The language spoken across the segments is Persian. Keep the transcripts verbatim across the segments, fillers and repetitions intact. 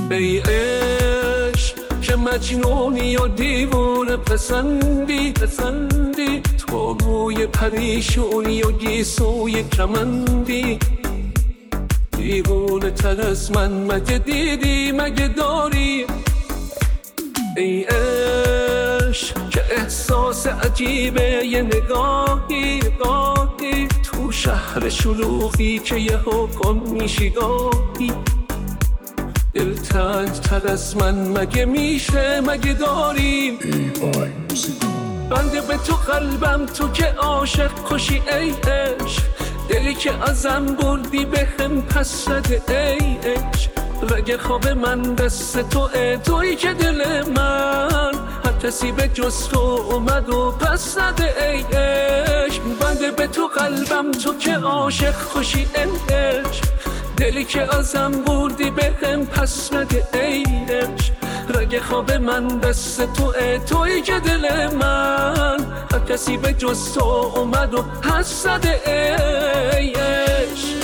ای عشق که مجنونی و دیوونه پسندی پسندی تو بوی پریشونی و گیسوی کمندی دیوونه تر از من مگه دیدی مگه داری ای عشق که احساس عجیبه یه نگاهی نگاهی تو شهر شلوغی که یه حکم میشی گاهی دلتنگ تر از من مگه میشه مگه داری بنده به تو قلبم تو که عاشق کشی ای عشق دلی که ازم بردی به هم پس رده ای عشق رگ خواب من دست تو ای تویی که دل من هر کسی به جز تو اومد و پس رده ای عشق بنده به تو قلبم تو که عاشق کشی ای عشق دلی که ازم بردی به هم پس رده ای عشق رگ خواب من دست تو ای تویی که دل من هر کسی به جز تو اومد و پس رده ای عشق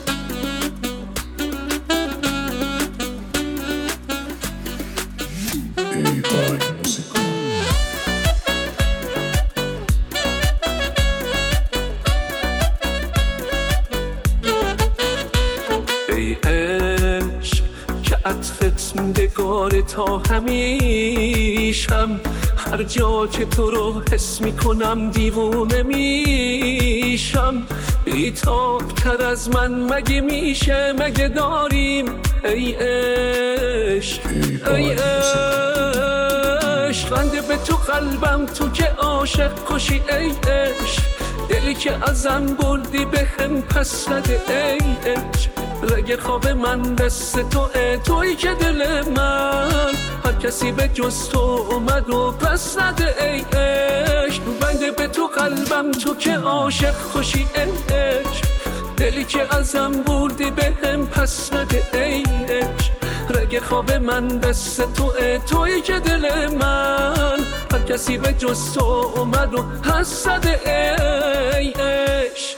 ای عشق که عطفت موندگار تا همیشم هر جا که تو رو حس میکنم دیوونه میشم بیتاب تر از من مگه میشه مگه داریم ای عشق ای عشق بنده به تو قلبم تو که عاشق کشی ای عشق دلی که ازم بردی به هم پس رده ای عشق رگ خواب من دست تو ای تویی که دل من هر کسی به جز تو اومد و پس رده ای عشق بنده به تو قلبم تو که عاشق کشی ای عشق دلی که ازم بردی به هم پس رده ای عشق رگ خواب من دست تو ای تویی که دل من هر کسی به جز تو اومد و پس رده ای عشق